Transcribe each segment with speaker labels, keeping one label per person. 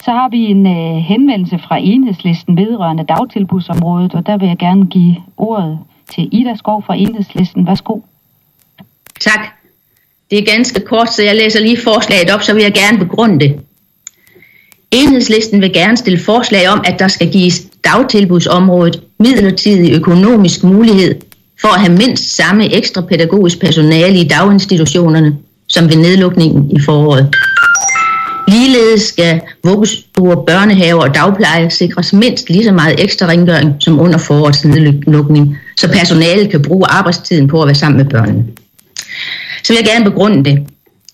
Speaker 1: Så har vi en henvendelse fra Enhedslisten vedrørende dagtilbudsområdet, og der vil jeg gerne give ordet til Ida Skov fra Enhedslisten. Værsgo.
Speaker 2: Tak. Det er ganske kort, så jeg læser lige forslaget op, så vil jeg gerne begrunde det. Enhedslisten vil gerne stille forslag om, at der skal gives dagtilbudsområdet midlertidig økonomisk mulighed for at have mindst samme ekstra pædagogisk personale i daginstitutionerne, som ved nedlukningen i foråret. Ligeledes skal vuggestuer, børnehaver og dagpleje sikres mindst lige så meget ekstra rengøring som under forårets nedlukning, så personalet kan bruge arbejdstiden på at være sammen med børnene. Så vil jeg gerne begrunde det.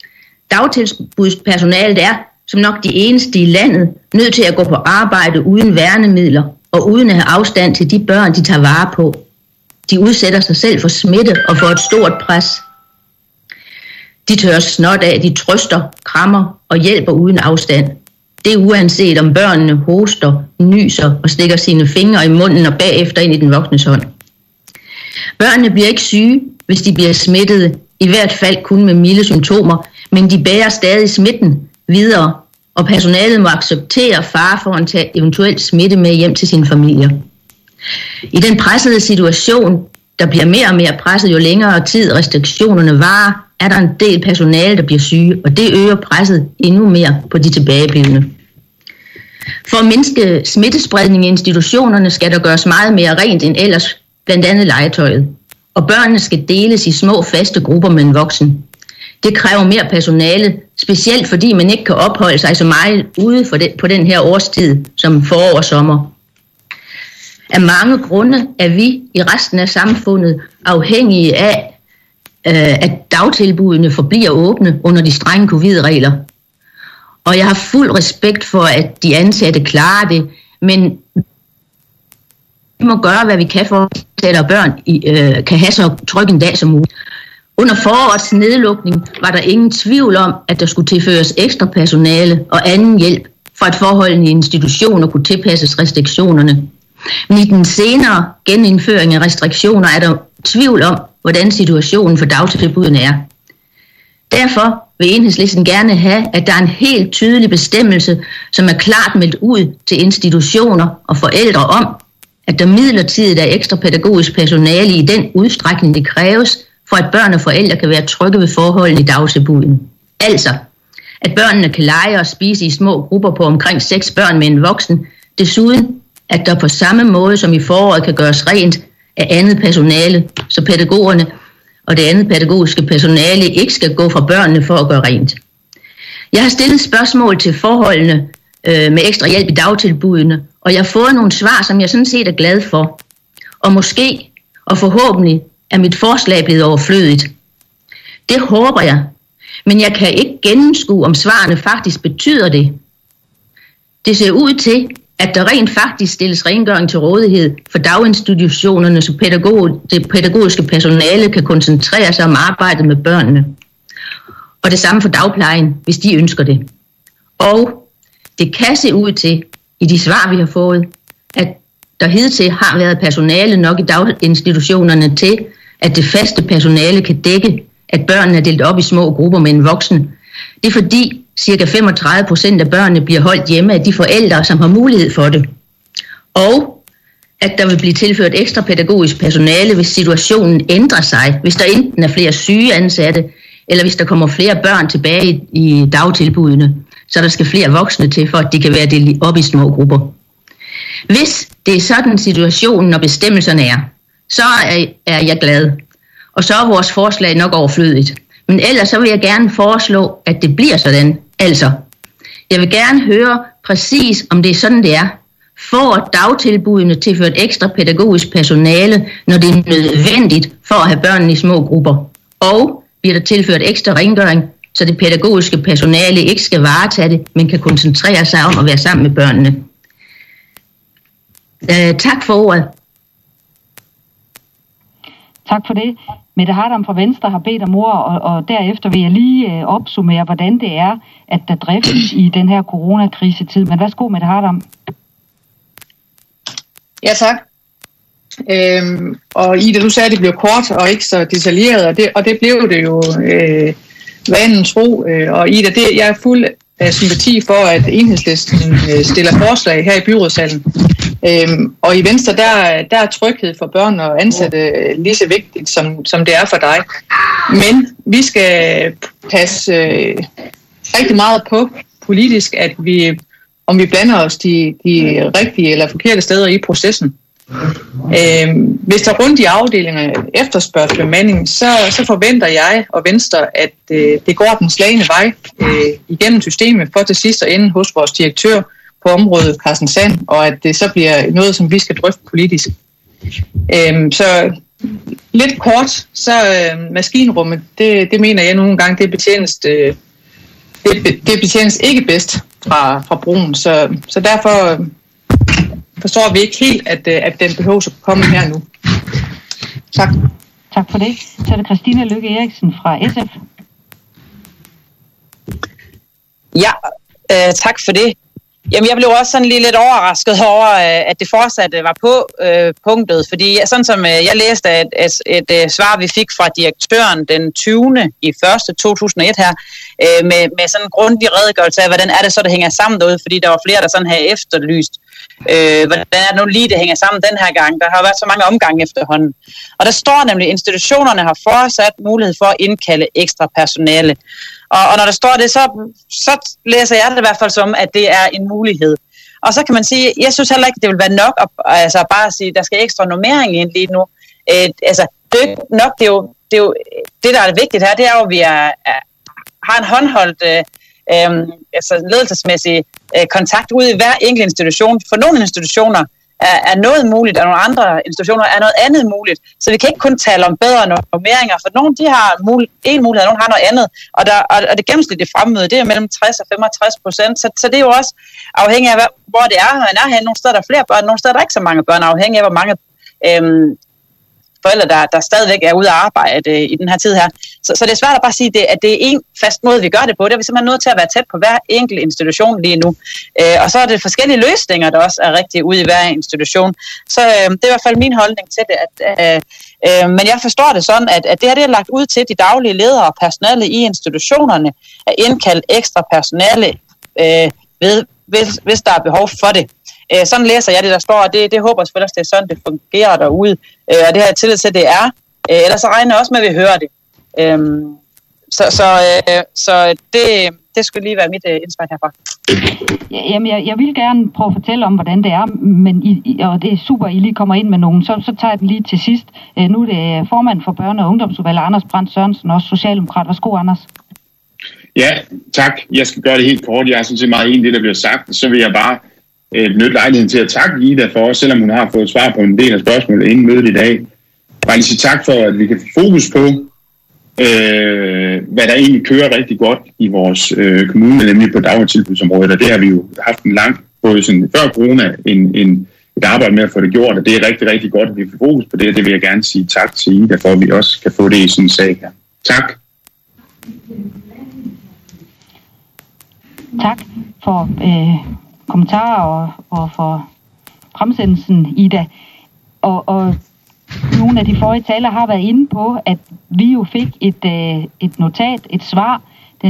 Speaker 2: Dagtilbudspersonalet er, som nok de eneste i landet, nødt til at gå på arbejde uden værnemidler og uden at have afstand til de børn, de tager vare på. De udsætter sig selv for smitte og for et stort pres. De tørrer snot af, de trøster, krammer og hjælper uden afstand. Det er uanset om børnene hoster, nyser og stikker sine fingre i munden og bagefter ind i den voksnes hånd. Børnene bliver ikke syge, hvis de bliver smittede, i hvert fald kun med milde symptomer, men de bærer stadig smitten videre, og personalet må acceptere fare for at tage eventuelt smitte med hjem til sine familier. I den pressede situation, der bliver mere og mere presset, jo længere tid restriktionerne varer, er der en del personale, der bliver syge, og det øger presset endnu mere på de tilbageblivende. For at mindske smittespredning i institutionerne skal der gøres meget mere rent end ellers, blandt andet legetøjet. Og børnene skal deles i små faste grupper med en voksen. Det kræver mere personale, specielt fordi man ikke kan opholde sig så meget ude på den her årstid som forår og sommer. Af mange grunde er vi i resten af samfundet afhængige af, at dagtilbudene forbliver åbne under de strenge covid-regler. Og jeg har fuld respekt for, at de ansatte klarer det, men vi må gøre, hvad vi kan for, at børn kan have så tryg en dag som muligt. Under forårets nedlukning var der ingen tvivl om, at der skulle tilføres ekstra personale og anden hjælp, for at forholdene i institutioner kunne tilpasses restriktionerne. Men i den senere genindføring af restriktioner er der tvivl om, hvordan situationen for dagtilbudene er. Derfor vil Enhedslisten gerne have, at der er en helt tydelig bestemmelse, som er klart meldt ud til institutioner og forældre om, at der midlertidigt er ekstra pædagogisk personale i den udstrækning, det kræves, for at børn og forældre kan være trygge ved forholdene i dagtilbudene. Altså, at børnene kan lege og spise i små grupper på omkring 6 børn med en voksen, desuden at der på samme måde som i foråret kan gøres rent af andet personale, så pædagogerne og det andet pædagogiske personale ikke skal gå fra børnene for at gøre rent. Jeg har stillet spørgsmål til forholdene med ekstra hjælp i dagtilbudene, og jeg har fået nogle svar, som jeg sådan set er glad for. Og måske, og forhåbentlig, er mit forslag blevet overflødigt. Det håber jeg, men jeg kan ikke gennemskue, om svarene faktisk betyder det. Det ser ud til, at der rent faktisk stilles rengøring til rådighed for daginstitutionerne, så det pædagogiske personale kan koncentrere sig om arbejdet med børnene. Og det samme for dagplejen, hvis de ønsker det. Og det kan se ud til, i de svar vi har fået, at der hidtil har været personale nok i daginstitutionerne til, at det faste personale kan dække, at børnene er delt op i små grupper med en voksen. Det er fordi ca. 35% af børnene bliver holdt hjemme af de forældre, som har mulighed for det. Og at der vil blive tilført ekstra pædagogisk personale, hvis situationen ændrer sig, hvis der enten er flere syge ansatte, eller hvis der kommer flere børn tilbage i dagtilbudene, så der skal flere voksne til, for at de kan være delt op i små grupper. Hvis det er sådan situationen og bestemmelserne er, så er jeg glad. Og så er vores forslag nok overflødigt. Men ellers så vil jeg gerne foreslå, at det bliver sådan. Altså, jeg vil gerne høre præcis, om det er sådan, det er. Får dagtilbudene tilført ekstra pædagogisk personale, når det er nødvendigt for at have børnene i små grupper? Og bliver der tilført ekstra rengøring, så det pædagogiske personale ikke skal varetage det, men kan koncentrere sig om at være sammen med børnene? Tak for ordet.
Speaker 1: Tak for det. Mette Hardam fra Venstre har bedt om ord, og derefter vil jeg lige opsummere, hvordan det er, at der driftes i den her coronakrisetid. Men værsgo, Mette Hardam.
Speaker 3: Ja, tak. Og Ida, du sagde, at det blev kort og ikke så detaljeret, og det blev det jo vanen tro. Og Ida, jeg er sympati for, at Enhedslisten stiller forslag her i byrådssalen. Og i Venstre, der er tryghed for børn og ansatte lige så vigtigt, som det er for dig. Men vi skal passe rigtig meget på politisk, at om vi blander os de rigtige eller forkerte steder i processen. Hvis der rundt i afdelingerne efterspørges bemanding, så forventer jeg og Venstre, at det går den slagne vej igennem systemet for til sidst at ende hos vores direktør på området, Carsten Sand, og at det så bliver noget, som vi skal drøfte politisk. Så lidt kort, så maskinrummet, det mener jeg nogle gange, det betjenes ikke bedst fra broen, så derfor forstår vi ikke helt, at den behøver at komme her nu. Tak.
Speaker 1: Tak for det. Så er det Christina Lykke Eriksen fra SF.
Speaker 4: Ja, tak for det. Jamen, jeg blev også sådan lige lidt overrasket over, at det fortsat var på punktet, fordi sådan som jeg læste et svar, vi fik fra direktøren den 20. i 1. 2001 her, med sådan en grundig redegørelse af, hvordan er det så, det hænger sammen derude, fordi der var flere, der sådan havde efterlyst, hvordan er det nu lige, det hænger sammen den her gang. Der har været så mange omgange efterhånden. Og der står nemlig, at institutionerne har fortsat mulighed for at indkalde ekstra personale. Og når der står det, så læser jeg det i hvert fald som, at det er en mulighed. Og så kan man sige, jeg synes heller ikke, det vil være nok at bare at sige, at der skal ekstra normering ind lige nu. Det er ikke nok, det er jo det, der er vigtigt her, det er jo, at vi har en håndholdt ledelsesmæssig kontakt ud i hver enkelt institution. For nogle institutioner er noget muligt, og nogle andre institutioner er noget andet muligt. Så vi kan ikke kun tale om bedre normeringer, for nogle de har en mulighed, og nogle har noget andet. Og det gennemsnitlige fremmøde, det er mellem 60 og 65%. Så det er jo også afhængigt af, hvor det er, man er henne. Nogle steder der er flere børn, nogle steder der er ikke så mange børn, afhængig af, hvor mange forældre, der stadigvæk er ude at arbejde i den her tid her. Så det er svært at bare sige, at det er en fast måde, vi gør det på. Det er vi simpelthen nødt til at være tæt på hver enkelt institution lige nu. Og så er det forskellige løsninger, der også er rigtige ude i hver institution. Så det er i hvert fald min holdning til det. Men jeg forstår det sådan, at det her det er lagt ud til de daglige ledere og personale i institutionerne at indkalde ekstra personale, hvis der er behov for det. Sådan læser jeg det, der står, og det håber jeg selvfølgelig, at det er sådan, det fungerer derude. Og det har jeg tillid til, at det er. Ellers så regner jeg også med, at vi hører det. Så det skulle lige være mit indspark herfra.
Speaker 1: Jamen, jeg vil gerne prøve at fortælle om, hvordan det er, men og det er super, I lige kommer ind med nogen. Så tager jeg den lige til sidst. Nu er det formand for Børne- og Ungdomsudvalget, Anders Brandt Sørensen, også socialdemokrat. Værsgo, Anders.
Speaker 5: Ja, tak. Jeg skal gøre det helt kort. Jeg er sådan set meget enig i det, der bliver sagt. Så vil jeg bare benytte lejligheden til at takke Ida for, selvom hun har fået svar på en del af spørgsmålet inden mødet i dag. Bare lige sige tak for, at vi kan få fokus på, hvad der egentlig kører rigtig godt i vores kommune, nemlig på dagtilbudsområdet. Og det har vi jo haft en lang, både sådan før corona, et arbejde med at få det gjort, og det er rigtig, rigtig godt, at vi får fokus på det, og det vil jeg gerne sige tak til Ida for, at vi også kan få det i sådan en sag her. Tak.
Speaker 1: Tak for kommentarer og for fremsendelsen, Ida. Og nogle af de forrige taler har været inde på, at vi jo fik et notat, et svar,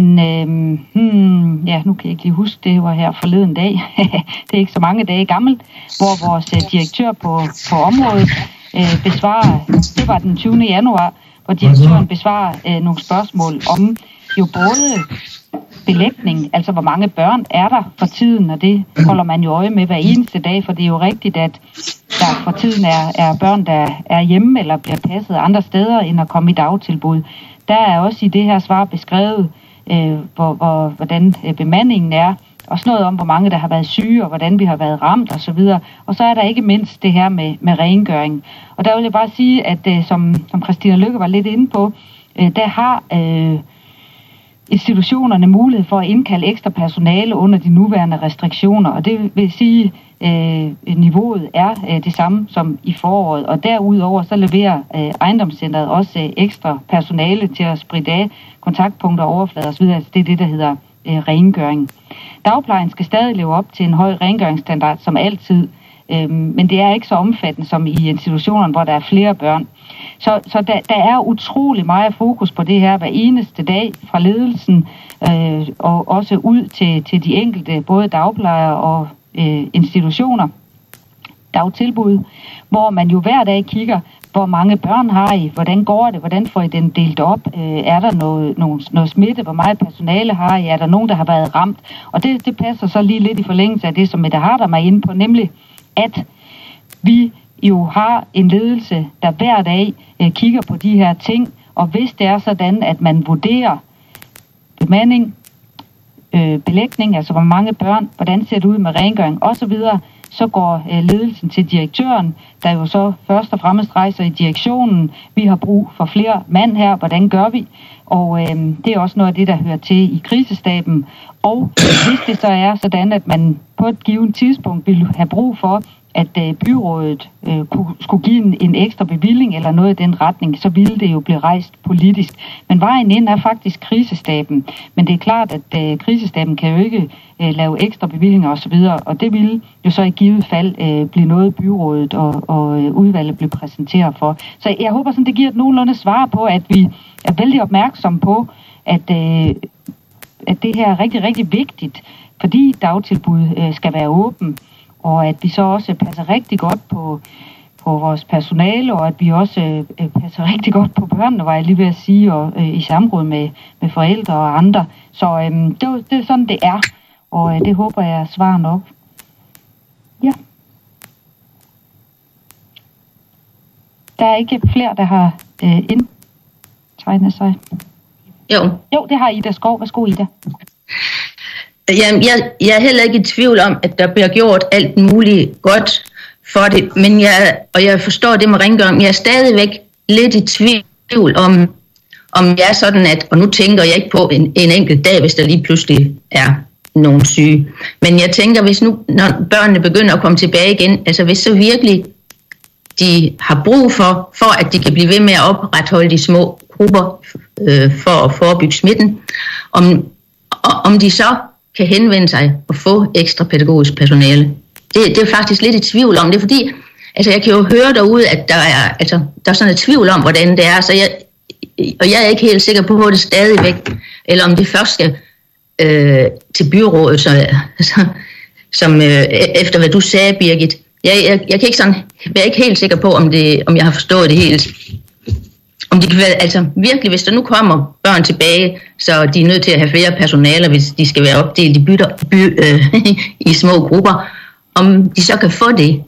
Speaker 1: nu kan jeg ikke lige huske, det var her forleden dag, det er ikke så mange dage gammelt, hvor vores direktør på området besvarer, det var den 20. januar, hvor direktøren besvarer nogle spørgsmål om jo både belægning, altså hvor mange børn er der for tiden, og det holder man jo øje med hver eneste dag, for det er jo rigtigt, at der for tiden er børn, der er hjemme eller bliver passet andre steder, end at komme i dagtilbud. Der er også i det her svar beskrevet, hvordan bemandingen er, og sådan noget om, hvor mange der har været syge, og hvordan vi har været ramt osv. Og så er der ikke mindst det her med rengøring. Og der vil jeg bare sige, at som Christina Lykke var lidt inde på, der har institutionerne mulighed for at indkalde ekstra personale under de nuværende restriktioner, og det vil sige, niveauet er det samme som i foråret, og derudover så leverer ejendomscentret også ekstra personale til at spritte af kontaktpunkter, overflader osv. Altså det er det, der hedder rengøring. Dagplejen skal stadig leve op til en høj rengøringsstandard som altid, men det er ikke så omfattende som i institutionerne, hvor der er flere børn. Så der er utrolig meget fokus på det her hver eneste dag fra ledelsen, og også ud til de enkelte, både dagplejere og institutioner, dagtilbud, hvor man jo hver dag kigger, hvor mange børn har I, hvordan går det, hvordan får I den delt op, er der noget smitte, hvor meget personale har I, er der nogen, der har været ramt, og det passer så lige lidt i forlængelse af det, som Mette Harder er inde på, nemlig at vi jo har en ledelse, der hver dag kigger på de her ting, og hvis det er sådan, at man vurderer bemanding, belægning, altså hvor mange børn, hvordan ser det ud med rengøring osv., så går ledelsen til direktøren, der jo så først og fremmest rejser i direktionen. Vi har brug for flere mand her, hvordan gør vi? Og det er også noget af det, der hører til i krisestaben. Og hvis det så er sådan, at man på et givet tidspunkt vil have brug for, at byrådet skulle give en ekstra bevilling eller noget i den retning, så ville det jo blive rejst politisk. Men vejen ind er faktisk krisestaben. Men det er klart, at krisestaben kan jo ikke lave ekstra bevillinger osv., og det ville jo så i givet fald blive noget byrådet og udvalget blev præsenteret for. Så jeg håber sådan, det giver et nogenlunde svar på, at vi er vældig opmærksom på, at det her er rigtig, rigtig vigtigt, fordi dagtilbud skal være åben, og at vi så også passer rigtig godt på vores personale, og at vi også passer rigtig godt på børnene, var jeg lige ved at sige, og i samråd med forældre og andre. Så det er sådan, det er, og det håber jeg svarer nok. Ja. Der er ikke flere, der har indtegnet sig. Jo, det har Ida Skov. Værsgo, Ida.
Speaker 2: Jamen, jeg er heller ikke i tvivl om, at der bliver gjort alt muligt godt for det, men jeg forstår det med rengøring, men jeg er stadigvæk lidt i tvivl om jeg er sådan, at, og nu tænker jeg ikke på en enkelt dag, hvis der lige pludselig er nogen syge, men jeg tænker, hvis nu, når børnene begynder at komme tilbage igen, altså hvis så virkelig de har brug for at de kan blive ved med at opretholde de små grupper for at forebygge smitten, om de så kan henvende sig og få ekstra pædagogisk personale. Det er faktisk lidt i tvivl om det, fordi altså jeg kan jo høre derude, at der er sådan et tvivl om, hvordan det er, så jeg er ikke helt sikker på, hvor det stadigvæk, eller om det først skal til byrådet, som efter hvad du sagde, Birgit. Jeg kan ikke sådan, jeg er ikke helt sikker på, om jeg har forstået det helt. Om de kan være, altså virkelig, hvis der nu kommer børn tilbage, så de er nødt til at have flere personaler, hvis de skal være opdelt i små grupper, om de så kan få det.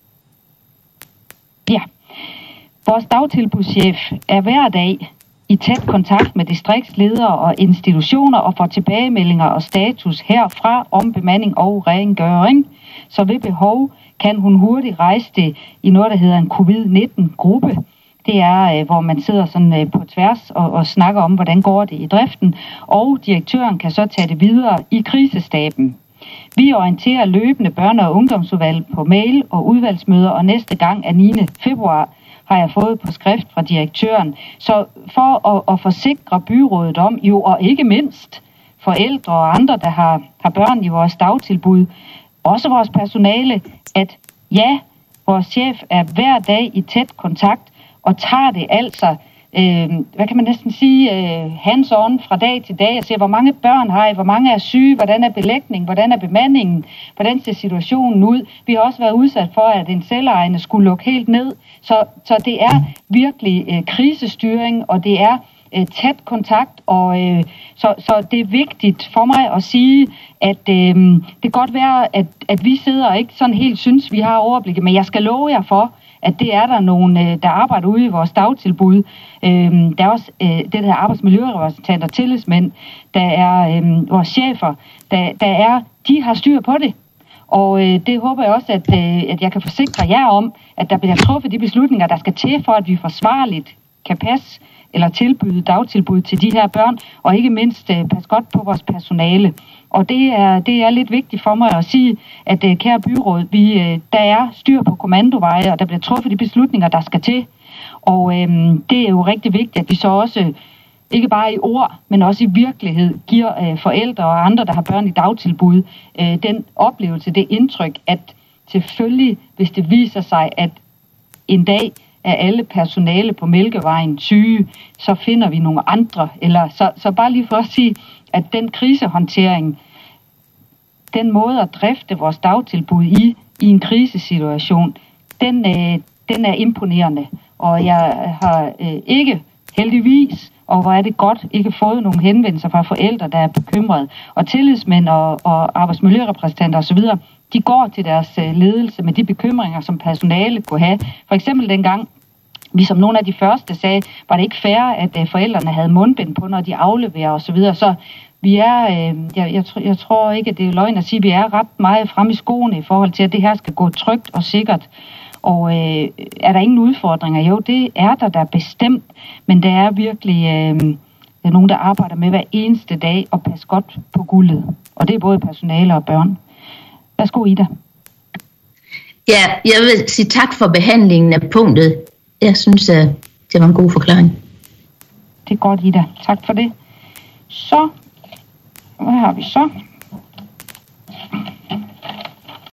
Speaker 1: Ja. Vores dagtilbudschef er hver dag i tæt kontakt med distriktsledere og institutioner og får tilbagemeldinger og status herfra om bemanding og rengøring. Så ved behov kan hun hurtigt rejse det i noget, der hedder en covid-19-gruppe. Det er, hvor man sidder sådan på tværs og snakker om, hvordan går det i driften, og direktøren kan så tage det videre i krisestaben. Vi orienterer løbende børne- og ungdomsudvalg på mail og udvalgsmøder, og næste gang er 9. februar har jeg fået på skrift fra direktøren. Så for at forsikre byrådet om, jo og ikke mindst forældre og andre, der har børn i vores dagtilbud, også vores personale, at ja, vores chef er hver dag i tæt kontakt, og tager det altså, hvad kan man næsten sige, hands-on fra dag til dag, og ser, hvor mange børn har I, hvor mange er syge, hvordan er belægningen, hvordan er bemandingen, hvordan ser situationen ud. Vi har også været udsat for, at en selvejende skulle lukke helt ned, så det er virkelig krisestyring, og det er tæt kontakt, og så det er vigtigt for mig at sige, at det kan godt være, at vi sidder og ikke sådan helt synes, vi har overblikket, men jeg skal love jer for, at det er der nogen, der arbejder ude i vores dagtilbud. Der er også det der arbejdsmiljørepræsentanter, tillidsmænd, der er vores chefer, de har styr på det. Og det håber jeg også, at jeg kan forsikre jer om, at der bliver truffet de beslutninger, der skal til for, at vi forsvarligt kan passe eller tilbyde dagtilbud til de her børn, og ikke mindst passe godt på vores personale. Og det er lidt vigtigt for mig at sige, at kære byråd, der er styr på kommandoveje, og der bliver truffet de beslutninger, der skal til. Og det er jo rigtig vigtigt, at vi så også, ikke bare i ord, men også i virkelighed, giver forældre og andre, der har børn i dagtilbud, den oplevelse, det indtryk, at selvfølgelig, hvis det viser sig, at en dag er alle personale på Mælkevejen syge, så finder vi nogle andre. Eller så bare lige for at sige, at den krisehåndtering, den måde at drifte vores dagtilbud i en krisesituation, den er imponerende. Og jeg har ikke heldigvis, og hvor er det godt, ikke fået nogle henvendelser fra forældre, der er bekymrede. Og tillidsmænd og arbejdsmiljørepræsentanter osv., de går til deres ledelse med de bekymringer, som personale kunne have. For eksempel dengang, vi som nogle af de første sagde, var det ikke fair, at forældrene havde mundbind på, når de afleverer osv. Så vi er, jeg tror ikke, at det er løgn at sige, at vi er ret meget fremme i skoene i forhold til, at det her skal gå trygt og sikkert. Og er der ingen udfordringer? Jo, det er der bestemt, men der er virkelig nogen, der arbejder med hver eneste dag og passer godt på guldet. Og det er både personale og børn. Værsgo, Ida.
Speaker 2: Ja, jeg vil sige tak for behandlingen af punktet. Jeg synes, det var en god forklaring.
Speaker 1: Det er godt, Ida. Tak for det. Så, hvad har vi så?